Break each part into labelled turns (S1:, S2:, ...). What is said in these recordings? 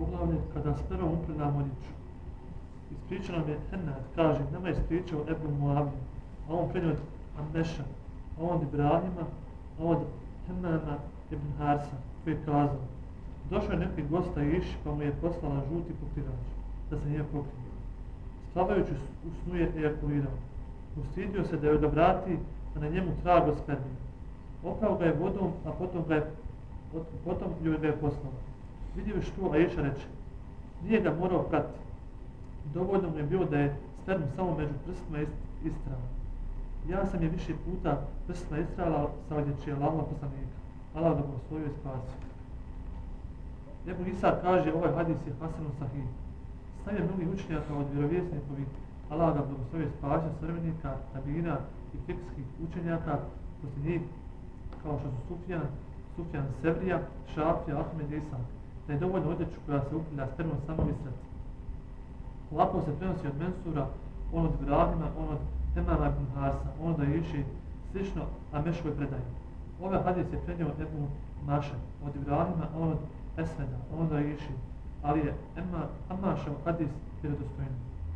S1: Poglavlje kada spermom upredamo odjeću. Ispričao nam je Hennad, kaže, nama je ispričao Ebu Muavija, a on prenio od Ammeša, a on od Ibrahima, a od Hemmama ibn Harsa, koji je kazao, došao je neki gosta Iši, pa mu je poslala žuti pokrivač, da se nije pokrio. Spavajući u snu je ejakulirao. Ustidio se da joj ga vrati, a na njemu trag od spermija. Oprao ga je vodom, a potom joj ga je poslala. Vidjeli što, a Iša reče, nije ga morao pratiti. Dovoljno mu je bilo da je sperm samo među prstima istrala. Ja sam je više puta prstima istrala sa odjeći Allahova poslanika. Allah ga blagoslovio i spasio. Ebu Isa kaže, ovaj hadis je Hasanun Sahih. Stav je mnogih učenjaka od vjerovjesnikovi, Allah ga blagoslovio i spasio, savremenika, rabina i fikskih učenjaka, poslije njih kao što su Sufjan Sevrija, Šafija, Ahmed i Isak, da je dovoljno odjeću koja se uplja spermom samo istrati. Lako se prenosi od Mensura, on od Ibrahima, on od Hemmama ibn Harsa, on od Iši, slično Ameškoj predaji. Ovaj hadis je prenio Ebu Maša od Ibrahima, on od Esveda, on od Iši, ali je Ammašov hadis vjerodostojni.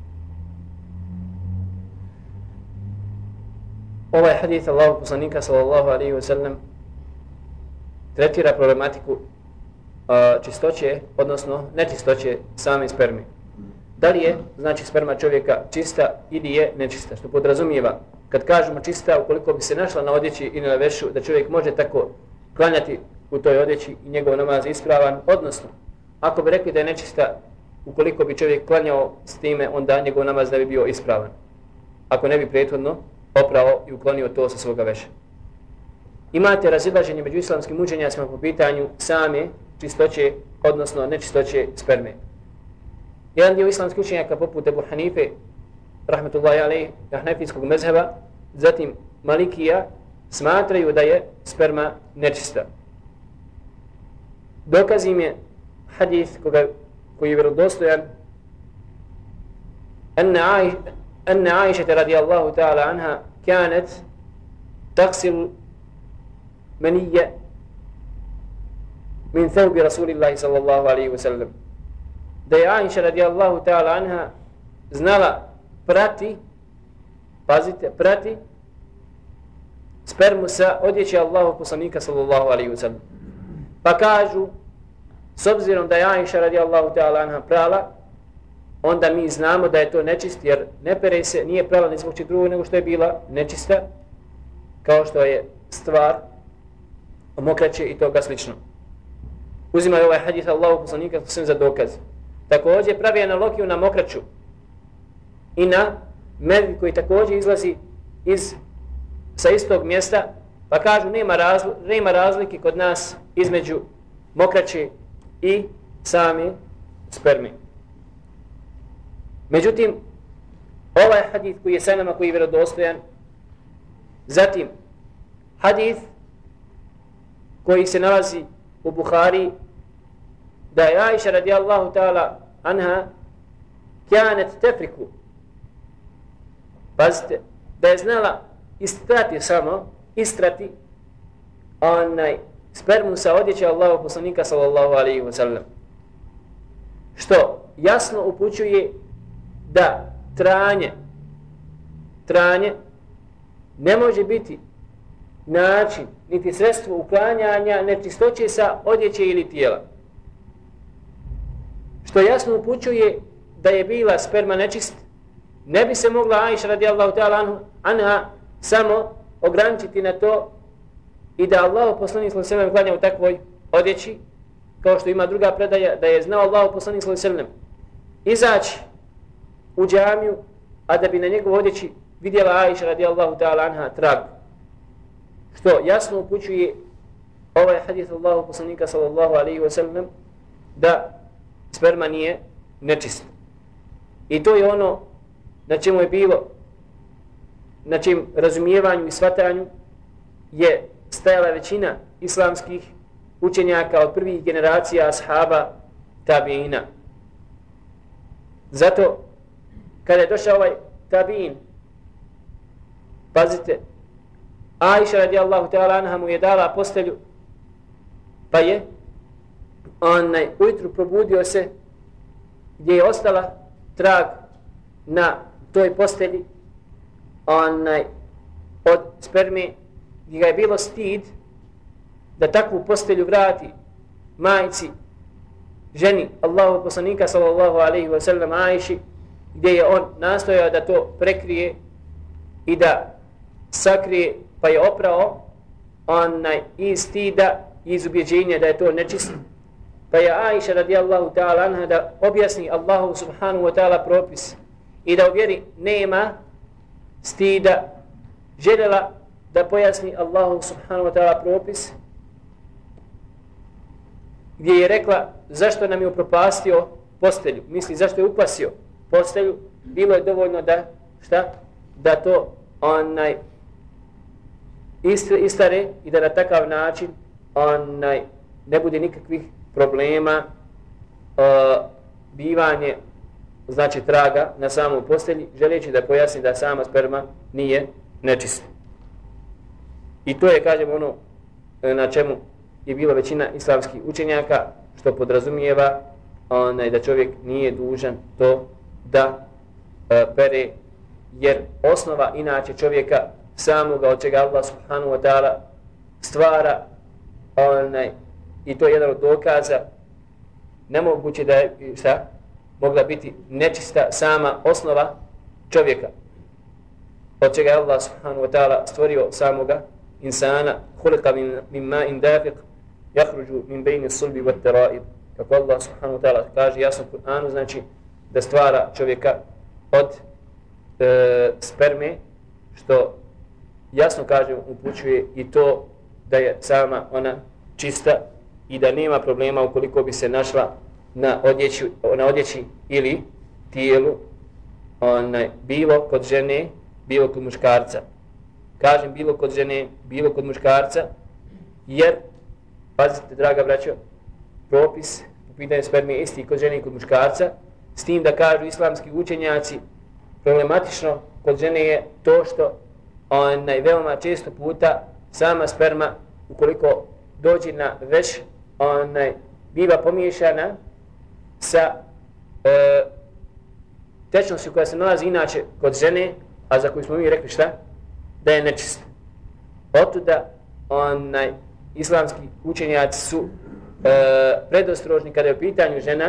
S2: Ovaj hadis Allahog poslanika sallallahu alaihi wa sallam tretira problematiku čistoće, odnosno nečistoće same sperme. Da li je, znači, sperma čovjeka čista ili je nečista, što podrazumijeva, kad kažemo čista, ukoliko bi se našla na odjeći ili na vešu, da čovjek može tako klanjati u toj odjeći i njegov namaz ispravan, odnosno, ako bi rekli da je nečista, ukoliko bi čovjek klanjao s time, onda njegov namaz ne bi bio ispravan. Ako ne bi prethodno oprao i uklonio to sa svoga veša. Imate razilaženje među islamskim učenjacima po pitanju same čistoće, odnosno nečistoće sperme. Jedan dio islamskih učenjaka poput Ebu Hanife, rahmetullahi alejhi, hanefijskog mezheba, zatim Malikija, smatraju da je sperma nečista. Dokaz im je hadis koji je vjerodostojan أن عائشة رضي الله تعالى عنها كانت تغسل منية من ثوب رسول الله صلى الله عليه وسلم. Da je Aisha radijallahu ta'ala anha znala prati, pazite, prati spermu sa odjeće Allahov poslanika sallallahu alaihi wa sallam. Pa kažu, s obzirom da je Aisha radijallahu ta'ala anha prala, onda mi znamo da je to nečist, jer ne pere se, nije prala ni zbog čeg drugog nego što je bila nečista, kao što je stvar mokraće i toga slično. Uzimaju ovaj hadis Allahov poslanika za dokaz. Također pravi analogiju na mokraću i na medvij koji također izlazi sa istog mjesta, pa kažu nema razlike kod nas između mokraće i same sperme. Međutim, ovaj hadis koji je sa nama, koji je vjerodostojan, zatim hadis koji se nalazi u Buhari, da je Aisha radijallahu ta'ala anha kjanet tefriku, pazite, da je znala istrati onaj spermu sa odjeće Allahov poslanika sallallahu alaihi wa sallam. Što jasno upućuje da tranje ne može biti način niti sredstvo uklanjanja nečistoće sa odjeće ili tijela. Što jasno upućuje da je bila sperma nečist, ne bi se mogla Aisha radijallahu ta'ala anha samo ograničiti na to i da Allahov poslanik sallallahu alejhi ve sellem klanja u takvoj odjeći, kao što ima druga predaja da je znao Allahov poslanik sallallahu alejhi ve sellem izaći u džamiju, a da bi na njegovoj odjeći vidjela Aisha radijallahu ta'ala anha trag. Što jasno upućuje ovaj hadis Allahov poslanika sallallahu alejhi ve sellem da sperma nije nečista. I to je ono na čemu je bilo, na čem razumijevanju i shvatanju je stajala većina islamskih učenjaka od prvih generacija ashaba tabiina. Zato kada je došao ovaj tabiin, pazite, Aisha radijallahu ta'ala anha mu je dala postelju, pa je ujutru probudio se gdje je ostala trag na toj postelji od sperme, gdje ga je bilo stid da takvu postelju vrati majci, ženi Allahu poslanika sallallahu alejhi ve sellem Ajši, gdje je on nastojao da to prekrije i da sakrije, pa je oprao iz stida, iz ubjeđenja da je to nečist. Pa je Ajša radijallahu ta'ala anha da objasni Allahu subhanahu wa ta'ala propis i da u vjeri nema stida, željela da pojasni Allahu subhanahu wa ta'ala propis, gdje je rekla zašto nam je upropastio postelju, misli zašto je upasio postelju, bilo je dovoljno da da to istare i da na takav način ne bude nikakvih problema bivanje, znači traga na samom postelji, želeći da pojasni da sama sperma nije nečista. I to je, kažem, ono na čemu je bila većina islamskih učenjaka, što podrazumijeva da čovjek nije dužan to da pere, jer osnova inače čovjeka samoga, od čega Allah subhanahu wa ta'ala stvara, i to je jedan od dokaza, nemoguće da je mogla biti nečista sama osnova čovjeka, od čega je Allah subhanahu wa ta'ala stvorio samoga insana, khuliqa min ma'in dafiq yakhruju min bayni sulbi wat tara'ib, kako Allah subhanahu wa ta'ala kaže jasno u Kur'anu, znači da stvara čovjeka od sperme, što jasno kaže, upućuje i to da je sama ona čista i da nema problema ukoliko bi se našla na odjeći ili tijelu, bilo kod žene, bilo kod muškarca. Kažem bilo kod žene, bilo kod muškarca, jer, pazite draga braćo, propis po pitanju sperme je isti kod žene i kod muškarca, s tim da kažu islamski učenjaci, problematično kod žene je to što veoma često puta sama sperma, ukoliko dođe na veš, biva pomiješana sa tečnošću koja se nalazi inače kod žene, a za koju smo mi rekli da je nečista. Otuda islamski učenjaci su predostrožni kada je u pitanju žena,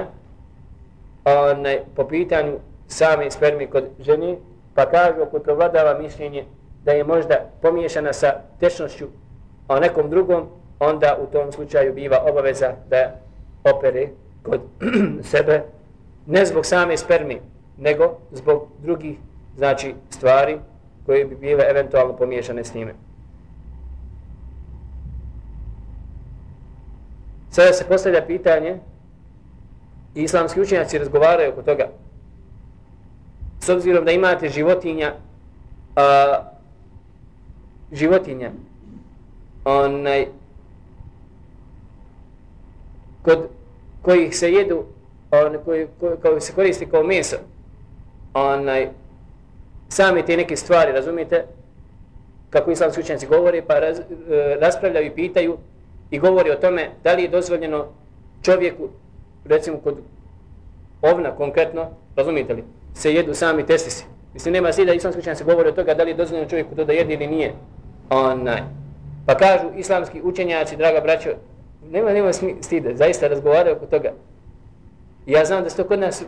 S2: po pitanju same sperme kod žene, pa kažu ako prevladava mišljenje da je možda pomiješana sa tečnošću a nekom drugom, onda u tom slučaju biva obaveza da opere kod sebe, ne zbog same sperme, nego zbog drugih, znači, stvari koje bi bile eventualno pomiješane s njime. Sada se postavlja pitanje, i islamski učenjaci razgovaraju oko toga, s obzirom da imate životinja, kod kojih se jedu, koji se koristi kao meso, same te neke stvari, razumijete, kako islamski učenjaci govore, pa raspravljaju i pitaju i govori o tome da li je dozvoljeno čovjeku, recimo kod ovna konkretno, razumijete li, se jedu sami testisi. Mislim, nema stida, islamski učenjaci govori o toga da li je dozvoljeno čovjeku to da jede ili nije. Pa kažu islamski učenjaci, draga braćo, nema stida, zaista razgovaraju oko toga. Ja znam da se to kod nas,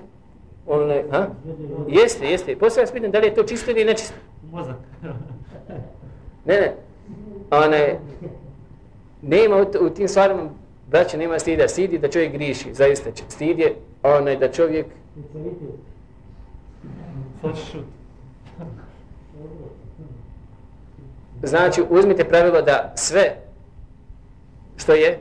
S2: jeste, poslije vas pitam da li je to čisto ili nečisto.
S1: Mozak.
S2: Ne, nema u tim stvarima, braćo, nema stida, stidi da čovjek griši, zaista, stid je da čovjek... Znači, uzmite pravilo da sve što je...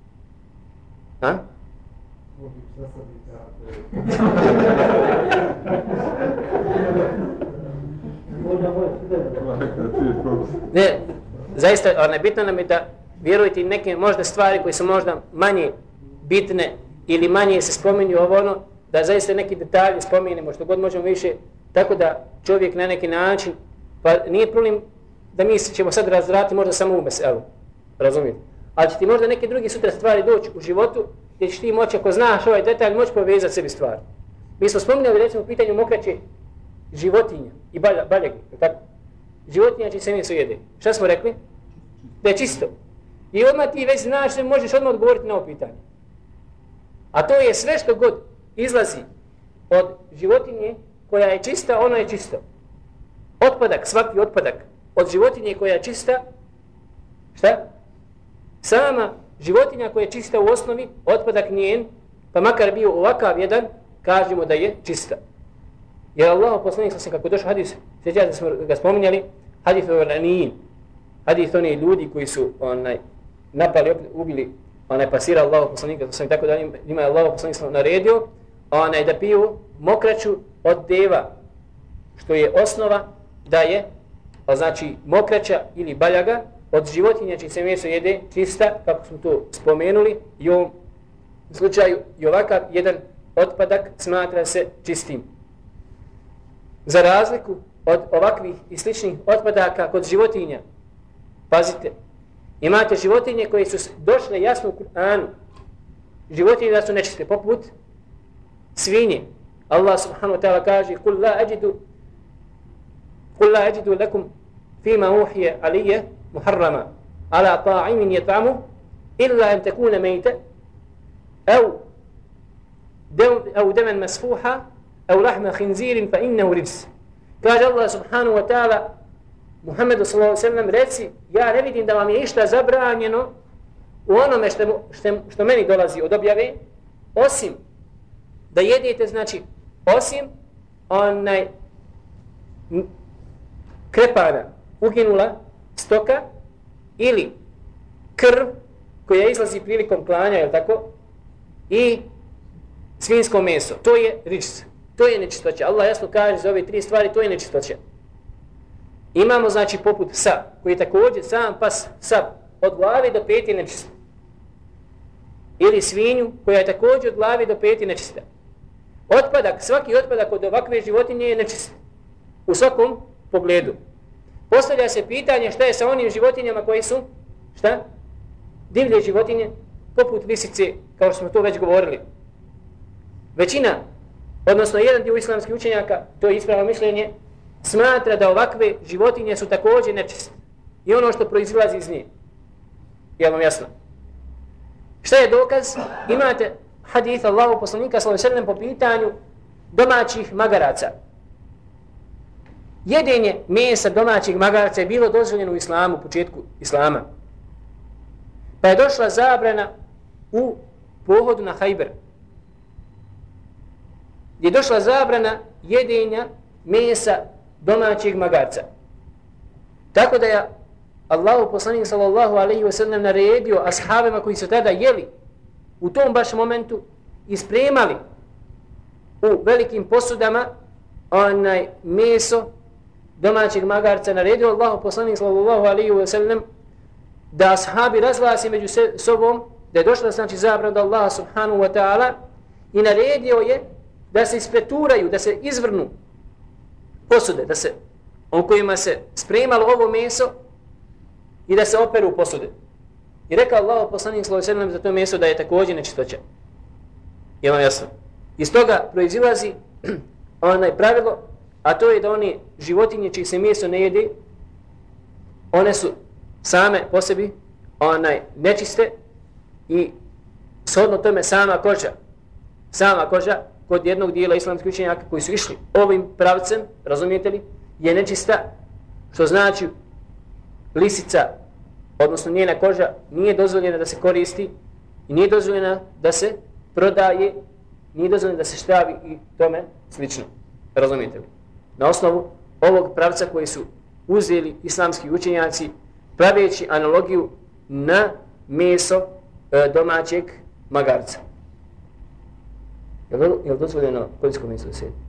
S2: Ne, zaista, bitno nam je da vjerujete neke možda stvari koje su možda manje bitne ili manje se spominju da zaista neki detalji spominjemo što god možemo više, tako da čovjek na neki način, pa nije problem da mi ćemo sad razraditi možda samo u meselu, razumijete? Ali će ti možda neke druge sutra stvari doći u životu gdje ćeš ti moći, ako znaš ovaj detalj, moći povezati sebi stvar. Mi smo spominjali recimo u pitanju mokraće životinja i baljegi, tako? Životinja će se meso jede. Šta smo rekli? Da je čisto. I odmah ti već znaš da možeš odmah odgovoriti na ovo pitanje. A to je sve što god izlazi od životinje koja je čista, ono je čisto. Otpadak, svaki otpadak od životinje koja je čista, šta? Sama životinja koja je čista u osnovi, otpadak njen, pa makar bio ovakav jedan, kažemo da je čista. Jer Allah poslanik sam kako došao hadis, sjećate da smo ga spominjali, hadis o ranijin, hadis oni ljudi koji su napali, ubili pasira Allah poslanika sam tako da njima je Allah poslanik sam naredio da piju mokraću od deva, što je osnova da je znači mokraća ili baljaga od životinja čiji se meso jede čista, kako smo to spomenuli, i u ovom slučaju i ovakav jedan otpadak smatra se čistim. Za razliku od ovakvih i sličnih otpadaka kod životinja, pazite, imate životinje koje su došle jasno u Kur'anu, životinje da su nečiste, poput svinje. Allah subhanahu wa ta'ala kaže قُلْ لَا أَجِدُ لَكُمْ فِيمَا أُوحِيَ عَلِيَّ مُحَرَّمًا عَلَى طَاعِمٍ يَطْعَمُهُ إِلَّا أَنْ تَكُونَ مَيْتًا أو دما مسفوحا أو لحم خنزير فإنه رجس. Kaže Allah subhanahu wa ta'ala Muhammedu sallallahu alejhi ve sellem, reci, ja ne vidim da vam je išta zabranjeno u onome što meni dolazi od objave, osim da jedete, znači, osim krepana, uginula stoka ili krv koja izlazi prilikom klanja, je li tako? I svinjsko meso. To je ridž. To je nečistoća. Allah jasno kaže za ove tri stvari, to je nečistoća. Imamo, znači, poput psa, koji je također sam pas psa od glave do peti nečista. Ili svinju koja je također od glave do peti nečista. Otpadak, svaki otpadak od ovakve životinje je nečist. U svakom pogledu. Postavlja se pitanje šta je sa onim životinjama koji su, šta? Divlje životinje, poput lisice, kao što smo to već govorili. Većina, odnosno jedan dio islamskih učenjaka, to je ispravno mišljenje, smatra da ovakve životinje su također nečiste. I ono što proizilazi iz nje. Je vam jasno? Šta je dokaz? Imate hadith Allahu poslanika sallallahu alejhi ve sellem po pitanju domaćih magaraca. Jedenje mesa domaćih magaraca je bilo dozvoljeno u islamu, u početku islama. Pa je došla zabrana u pohodu na Hajber. Je došla zabrana jedenja mesa domaćeg magarca. Tako da je Allahu poslanik sallallahu alejhi ve sellem naredio ashabima koji su tada jeli u tom baš momentu i spremali u velikim posudama meso domaćeg magarca, naredio Allahu poslanik sallallahu alejhi ve sellem da ashabi razglasi među sobom da je došla, znači, zabrana od Allaha subhanahu wa ta'ala, i naredio je da se ispreturaju, da se izvrnu posude, da se u kojima se spremalo ovo meso i da se operu posude. I rekao Allahu poslanik sallallahu alejhi ve sellem za to meso da je također nečistoća. Je vam jasno? Iz toga proizilazi pravilo, a to je da one životinje čije se meso ne jede, one su same po sebi nečiste i shodno tome sama koža kod jednog dijela islamskih učenjaka koji su išli ovim pravcem, razumijete li, je nečista, što znači lisica, odnosno njena koža, nije dozvoljena da se koristi i nije dozvoljena da se prodaje, nije dozvoljena da se štavi i tome slično. Razumijete li? Na osnovu ovog pravca koji su uzeli islamski učenjaci praveći analogiju na meso domaćeg magarca. Je li dozvoljeno poljsko meso da se jede?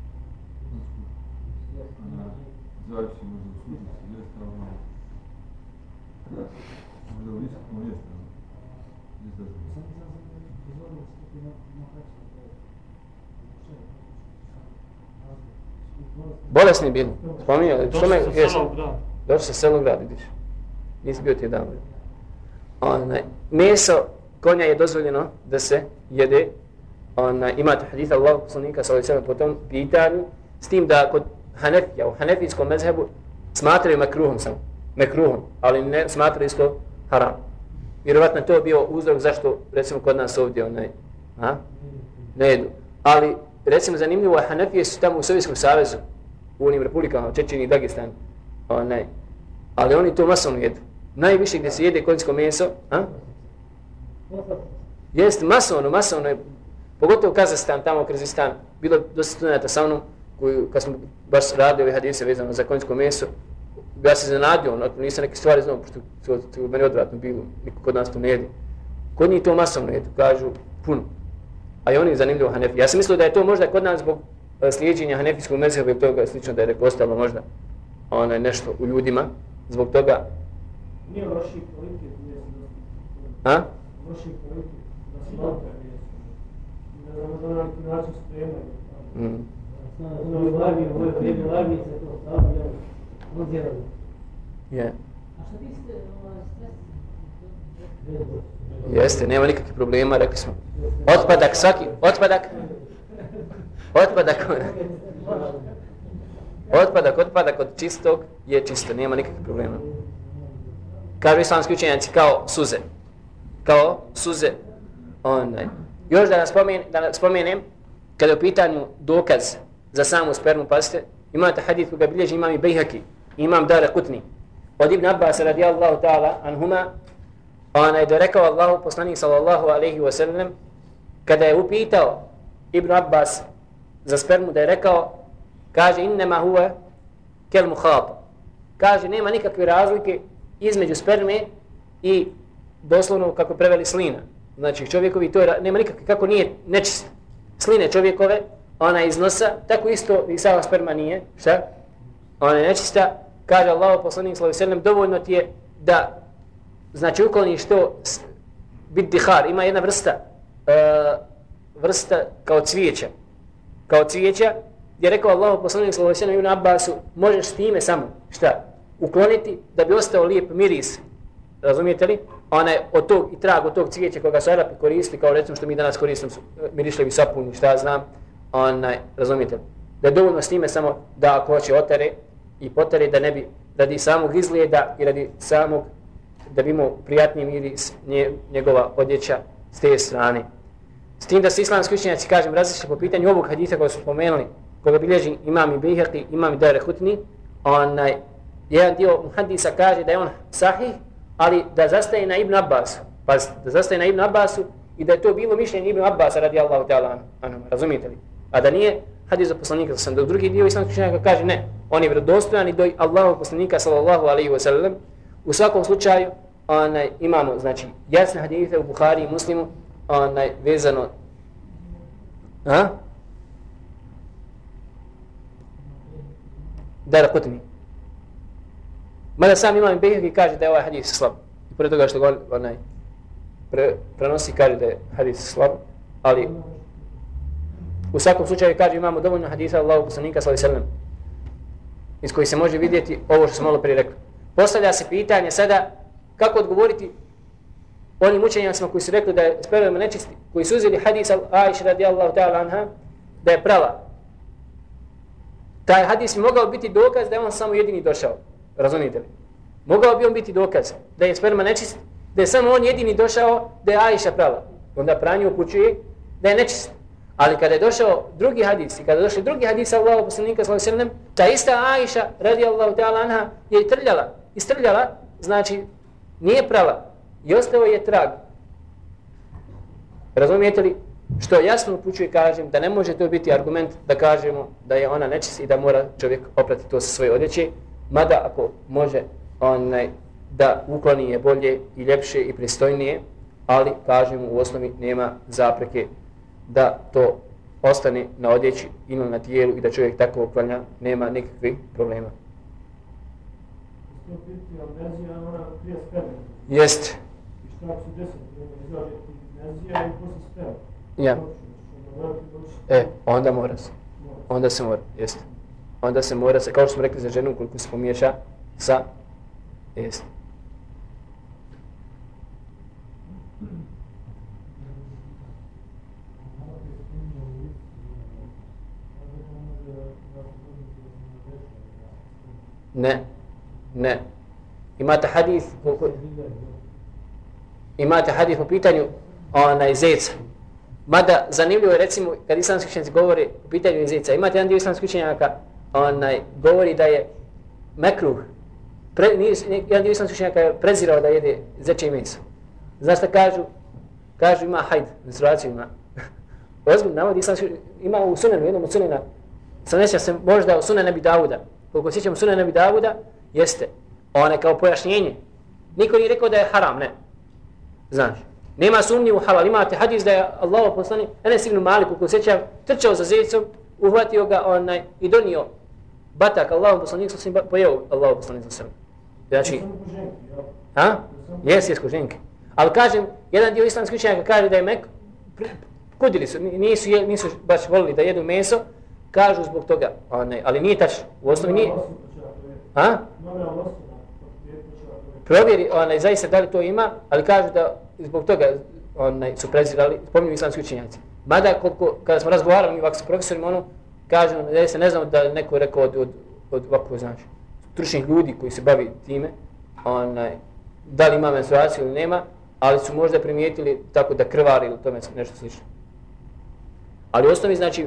S2: Bolesni bili. Spominjali. Došli sa selog grada, vidiš. Nisi bio ti jedan. Meso konja je dozvoljeno da se jede. Imate hadith Allahu poslanika sallallahu alejhi ve sellem po tom pitanju, s tim da kod Hanefija, u hanefijskom mezhebu smatraju makruhom samo, makruhom, ali ne smatraju isto haram. Vjerovatno to bio uzrok zašto recimo kod nas ovdje ne jedu. Ali recimo zanimljivo je, Hanefije su tamo u Sovjetskom savezu, u onim republikama, Čečeni i Dagestan, ali oni to masovno jedu. Najviše gdje se jede konjsko meso, jest masovno je, pogotovo Kazahstan, tamo Kazahstan, bilo dosta studenta sa mnom, kad smo baš radili ove hadise vezano za konjsko meso, ja se zanadio, nisam neke stvari znao, pošto to meni odvratno bilo, niko kod nas to ne jedi. Kod njih to masovno jedu, kažu puno. A i oni zanimljivo Hanefi. Ja sam mislio da je to možda kod nas zbog slijedženja hanefijskog mezheba ili toga slično, da je ostalo možda nešto u ljudima, zbog toga.
S3: Nije loši politik, loši politik, da se malo ne znamo da na neki način spremaju. Ovo je se to stavljaju, odjerali.
S2: Je.
S4: A šta ti ste
S2: Jeste, nema nikakvih problema, rekli smo. Otpadak od čistog je čisto, nema nikakvih problema. Kažu islamski učenjaci kao suze. Još da spomenem, kada je u pitanju dokaz za samu spermu, pazite, imate hadith koga bilježi imam i Bejhaki, imam Daraqutni. Od Ibn Abbas radijallahu ta'ala anhuma, da je rekao Allahu poslanik sallallahu alaihi wa sallam, kada je upitao Ibn Abbas za spermu, da je rekao, kaže, innema huwa kel muhata. Kaže, nema nikakve razlike između sperme i doslovno kako preveli slina. Znači čovjekovi to nema nikakve, kako nije nečist. Sline čovjekove, ona iz nosa, tako isto i sama sperma nije, šta? Ona je nečista. Kaže Allahu poslanik sallallahu alejhi ve sellem, dovoljno ti je da znači ukloniš to bidihar, ima jedna vrsta kao cvijeća, gdje je rekao Allahu poslanik sallallahu alejhi ve sellem Ibn Abbasu, možeš s time samo šta? Ukloniti da bi ostao lijep miris. Razumijete li? Od tog i trag od tog cvijeća koga su Arapi koristili, kao recimo što mi danas koristimo mirišljevi sapuni, šta znam, razumijete li? Da je dovoljno s time samo da ako hoće otere i potere, da ne bi radi samog izgleda i radi samog da bi imao prijatniji miris njegova odjeća s te strane. S tim da se islamski učenjaci, kažem, različili po pitanju ovog haditha koji su spomenuli, koga bilježi imam i Bejhaqi, imam i Daraqutni, jedan dio hadisa kaže da je on sahih, ali da zastaje na Ibn Abbasu. Pazite, da zastaje na Ibn Abbasu i da je to bilo mišljenje Ibn Abbasa radijallahu ta'ala anhu, razumijete li? A da nije hadis za poslanika sallallahu alejhi ve sellem. Drugi dio islamskih učenjaka kaže ne, on je vjerodostojan i do Allahovog poslanika sallallahu alejhi ve sellem. U svakom slučaju imamo znači jasne hadise u Buhari i Muslimu vezano Daraqutni. Mada sam imam Bejhaqi kaže da je ovaj hadis slab. I pored toga što ga prenosi kaže da je hadis slab, ali u svakom slučaju kaže imamo dovoljno hadisa Allahu poslanika sallallahu alejhi ve sellem iz kojih se može vidjeti ovo što sam malo prije rekao. Postavlja se pitanje sada kako odgovoriti onim učenjacima koji su rekli da je sperma nečisti, koji su uzeli hadis Aisha radijallahu ta'ala anha da je prala. Taj hadis bi mogao biti dokaz da je on samo jedini došao. Razumijete li? Mogao bi on biti dokaz da je sperma nečist, da je samo on jedini došao da je Aisha prala. Onda pranje upućuje da je nečist. Ali kada je došao drugi hadis i kada je došli drugi hadis Allahu poslanika sallallahu alejhi ve sellem, ta ista Aisha radijallahu ta'ala anha je istrljala, znači nije prala i ostao je trag. Razumijete li? Što jasno upućuje, kažem, da ne može to biti argument da kažemo da je ona nečist i da mora čovjek oprati to sa svoje odjeće, mada ako može da ukloni je bolje i ljepše i pristojnije, ali kažemo u osnovi nema zapreke da to ostane na odjeći ili na tijelu i da čovjek tako uklanja, nema nikakvih problema. Jeste.
S3: I šta ako se desi, izlaže menzija i posle sperma?
S2: Ja. Onda mora se. Onda se mora, jeste. Onda se mora se, kao što smo rekli za ženu, koliko se pomiješa jeste. Ne, ne. Imate hadis po pitanju zeca. Mada zanimljivo je recimo kad islamski učenjaci govore po pitanju zeca. Imate jedan dio islamskih učenjaka govori da je mekruh. Jedan dio islamskih učenjaka je prezirao da jede zečje meso. Znaš šta kažu? Kažu ima hajd, menstruaciju ima. Ozbiljno navodi islamski, ima u sunenu, jednom od sunena. Sam neća se možda u sunen Ebi Davuda. Koliko sjećam sunen Ebi Davuda, jeste. Kao pojašnjenje. Niko nije rekao da je haram, ne. Znaš. Nema sumnje u halal. Imate hadis da je Allahov poslanik Enes ibn Malik, koliko sjećam, trčao za zecom, uhvatio ga i donio batak Allahov poslanik, sam pojeo Allahov poslanik za sebe. Znači, jes koženke. Ali kažem, jedan dio islamskih učenjaka kaže da je kudili su, nisu baš volili da jedu meso, kažu zbog toga, ali nije tačno. U osnovi nije. Provjeri zaista da li to ima, ali kažu da zbog toga su prezirali, spominju islamski učenjaci. Mada kada smo razgovarali ovako sa profesorima, kažu da se ne znamo da je neko rekao od ovako, znači, stručnih ljudi koji se bavi time, da li ima menstruaciju ili nema, ali su možda primijetili tako da krvari ili tome nešto slično. Ali u osnovi, znači,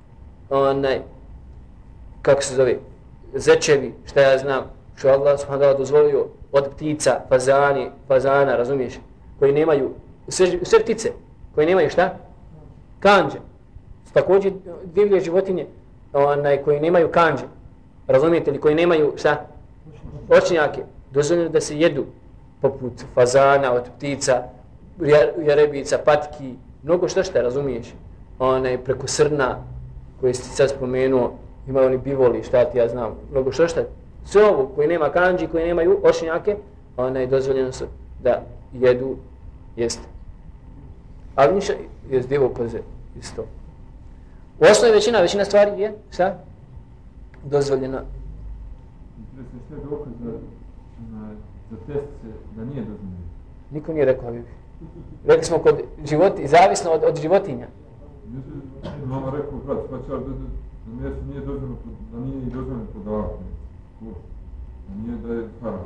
S2: kako se zove, zečevi, šta ja znam, što Allah subhanahu wa ta'ala dozvolio od ptica, fazana, razumiješ, koji nemaju, sve ptice, koji nemaju šta? Kanđe. Također divlje životinje koji nemaju kanđe, razumijete li, koji nemaju šta? Očnjake, dozvoljeno da se jedu, poput fazana, od ptica, jarebica, patki, mnogo šta, razumiješ, preko srna, koji si sad spomenuo, imaju oni bivoli, šta ti ja znam, mnogo šta, sve ovo koji nema kanđi, koji nemaju očnjake, dozvoljeno su da jedu, jeste. Ali ništa, jest divo koze, isto. U osnovi većina stvari je, šta? Dozvoljena.
S4: Interesno što je dokaz za test se da nije dozvoljeno?
S2: Niko nije rekao, Habibi. Rekli smo kod zavisno od životinja.
S4: Mama rekao, brat, svačar, da mjesto nije dozvoljeno, da nije i dozvoljeno prodavati. Nije da je haram.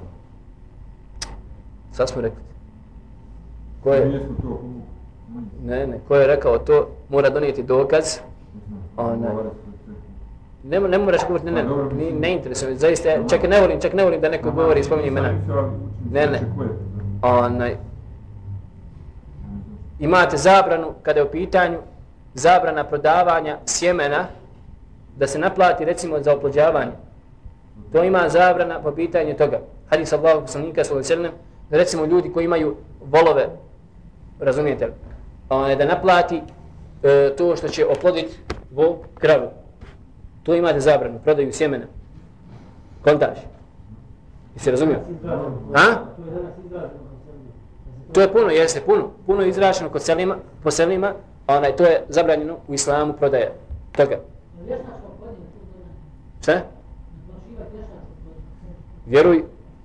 S2: Sad smo rekli. Ko je?
S4: Nije smo to.
S2: Ne, ko je rekao to, mora donijeti dokaz. Ne moraš govoriti, ne interesuje. Zaista, čak ne volim da neko govori i spominje imena. Ne. Imate zabranu, kada je u pitanju, zabrana prodavanja sjemena, da se naplati recimo za oplođavanje. To ima zabrana po pitanju toga. Hadis Allahog poslanika sallallahu alejhi ve sellem, recimo ljudi koji imaju volove, razumijete li, da naplati to što će oploditi kravu. To imate zabranu, prodaju sjemena. Kontaž. Jesi razumio? To je puno, jeste, puno izraženo po selima, to je zabranjeno u islamu prodaja toga. Šta? Vjeruj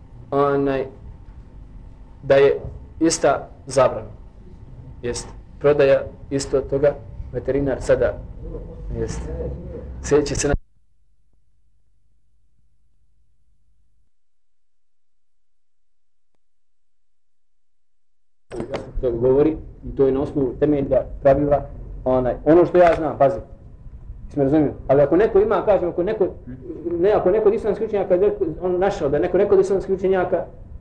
S2: da je ista zabrana. Jeste. Prodaja isto toga, veterinar sada jeste. Sljedeće se to govori i to je na osnovu temelja pravila ono što ja znam, pazi. Smo razumio. Ali ako neko ima, kažem, ako neko od islamskih učenjaka on našao da neko od islamskih učenjaka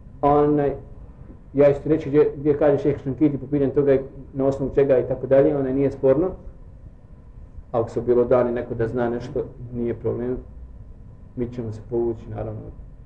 S2: ja ću reći gdje kaže šejh Šankiti po pitanju toga na osnovu čega i tako dalje, nije sporno. Ako se bilo dani neko da zna nešto, nije problem. Mi ćemo se povući, naravno.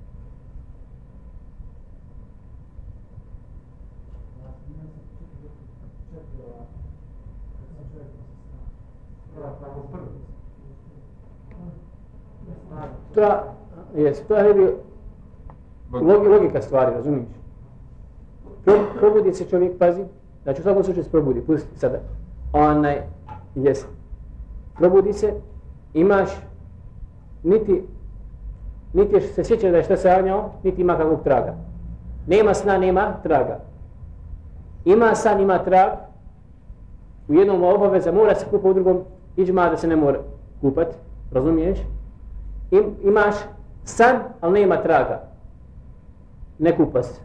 S2: To je logika stvari, razumiješ? Probudi se čovjek, pazi, znači u svakom slučaju se probudi, pusti sada. Jesi. Probudi se, imaš, niti se sjeća da je šta sanjao, niti ima kakvog traga. Nema sna, nema traga. Ima san, ima trag, u jednom obaveza mora se kupati, u drugom iđma da se ne mora kupati, razumiješ? Imaš san, ali nema traga, ne kupa se.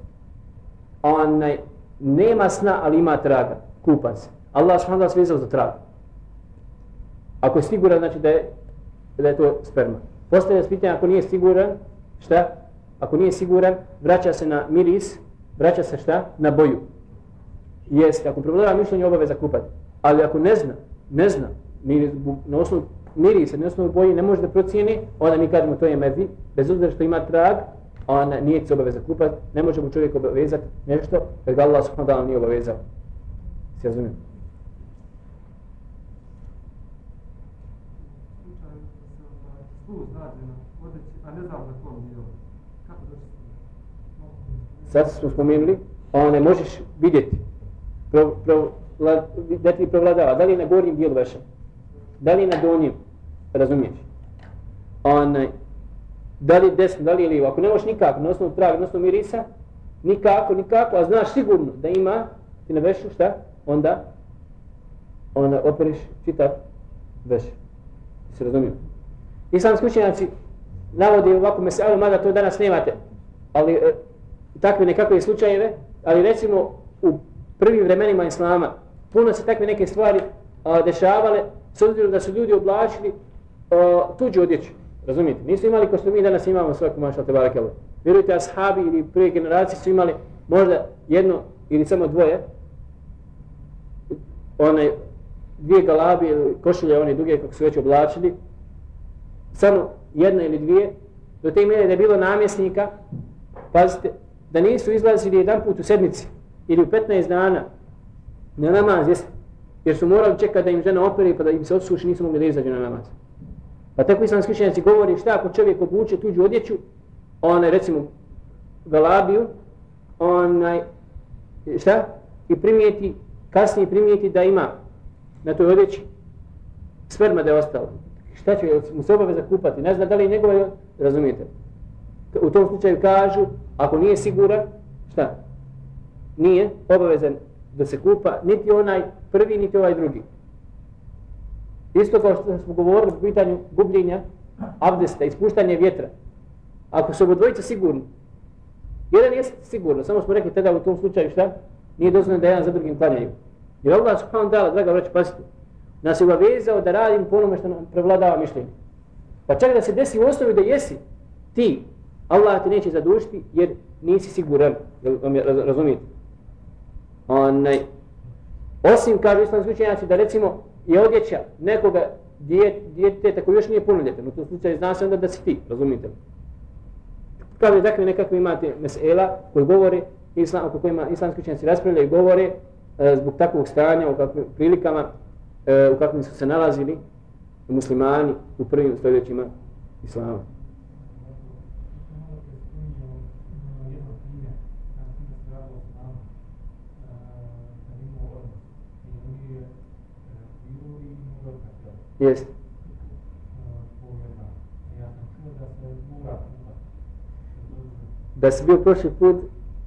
S2: Nema sna, ali ima traga, kupa se. Allah subhanahu wa ta'ala svezao za tragu. Ako je siguran, znači da je to sperma. Postavlja se pitanje, ako nije siguran, šta? Ako nije siguran, vraća se na miris, vraća se šta? Na boju. Jeste, ako prevladava mišljenje, obaveza kupati. Ali ako ne zna, na osnovu mirisa, na osnovu boji ne može da procijeni, onda mi kažemo to je mezi, bez obzira što ima trag, ona nije se obaveza kupati, ne možemo čovjek obavezati nešto, jer ga Allah subhanahu wa ta'ala nije obavezao. Se razumijem? Sad smo spomenuli, ne možeš vidjeti, da ti provladava, da li je na gornjem dijelu veša, da li je na donjem, razumiješ? Da li je desno, da li je lijevo, ako ne možeš nikako, na osnovu traga, na osnovu mirisa, nikako, a znaš sigurno da ima, ti na vešu, šta? Onda operiš čitav veš. Se razumiju? Islamski učenjaci navodi ovako meselu, mada to danas nemate, ali takve nekakve slučajeve, ali recimo u prvim vremenima Islama puno se takve neke stvari dešavale, s obzirom da su ljudi oblačili tuđu odjeću. Razumijete? Nisu imali kao što mi danas imamo svako mašal te barakelu. Vjerujte, ashabi ili prve generacije su imali možda jedno ili samo dvoje, dvije galabi ili košulje, one duge kako su već oblačili, samo jedna ili dvije, do te mjere da je bilo namjesnika, pazite, da nisu izlazili jedan put u sedmici ili u 15 dana na namaz, jer su morali čekati da im žena operi pa da im se odsuši, nisu mogli da izađu na namaz. Pa tako islamski učenjaci govori šta ako čovjek obuče tuđu odjeću, recimo galabiju, šta? I kasnije primijeti da ima na toj odjeći sperma da je ostalo. Šta će mu se obaveza kupati? Ne zna da li je njegove, razumijete? U tom slučaju kažu, ako nije siguran, šta? Nije obavezan da se kupa niti onaj prvi, niti ovaj drugi. Isto kao što smo govorili po pitanju gubljenja abdesta, ispuštanje vjetra. Ako su obodvojica sigurni, jedan jeste sigurno, samo smo rekli tada u tom slučaju šta? Nije dozvoljeno da jedan za drugim klanjaju. Jer Allah subhanahu wa ta'ala, draga braćo, pazite, nas je obavezao da radim po onome što nam prevladava mišljenje. Pa čak da se desi u osnovi da jesi ti, Allah te neće zadužiti jer nisi siguran, razumijete? Osim, kažu islamski učenjaci, da recimo je odjeća nekoga djeteta koji još nije punoljetan. U tom slučaju zna se onda da si ti, razumijete li? Kao dakle nekako imate mesela koji govore, oko kojima islamski učenjaci raspravljaju i govore zbog takvog stanja, u kakvim prilikama, u kakvim su se nalazili muslimani u prvim stoljećima Islama. Jeste. Da si bio prošli put?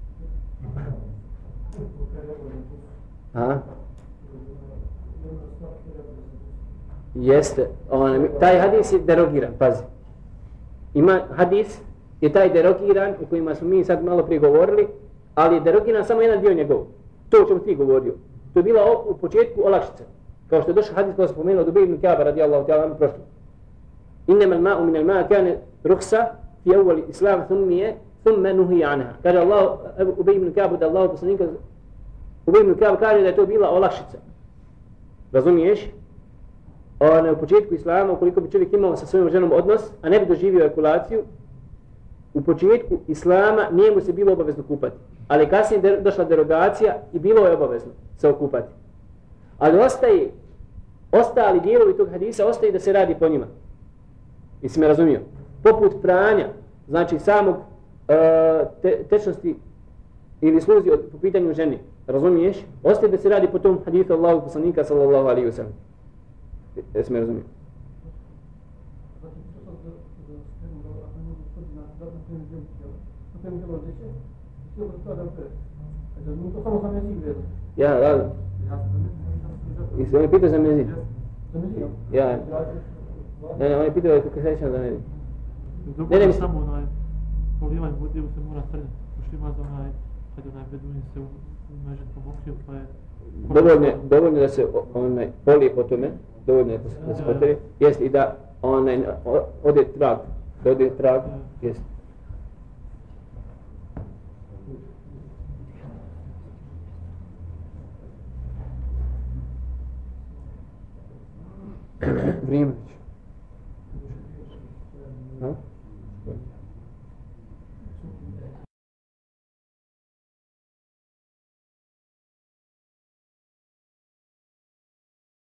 S2: Jeste. Taj hadis je derogiran, pazi. Ima hadis, je taj derogiran u kojima smo mi sad malo prije govorili, ali je derogiran samo jedan dio njegov. To o čemu ti govorio. To je bila u početku olakšica. Kao što je došao hadis koji je spomenuo od Ubej ibn Ka'ba radijallahu ta'ala anhu prošlo. Innama al-ma'u min al-ma'a kana rukhsa fi awwal islam thumma nuhiya anha. Kaže Allah Ubej ibn Ka'bu da Allah poslanik Ubej ibn Ka'b kaže da je to bila olakšica. Razumiješ? U početku islama, ukoliko bi čovjek imao sa svojom ženom odnos, a ne bi doživio ejakulaciju, u početku islama nije mu se bilo obavezno kupati. Ali kasnije je došla derogacija i bilo je obavezno se okupati. Ali ostali dijelovi tog hadisa ostaje da se radi po njima. Jesi me razumio? Poput pranja, znači samog tečnosti ili sluzi po pitanju žene, razumiješ? Ostaje da se radi po tom hadisu Allahu poslanika sallallahu alaihi wa sallam. Jesi me razumio? Ja, radim. On je pitao za mezid.
S3: Za mezid?
S2: Ja. Ne, on je pitao kako se sjećam za mezid.
S1: Dobro je samo polivanje vode se mora trljati. Pošto ima za kad beduin se umeže pomokrio, pa je...
S2: Dovoljno da se polije po tome, dovoljno je da se potrebi, jest i da ode trag, jest. Vrijeme.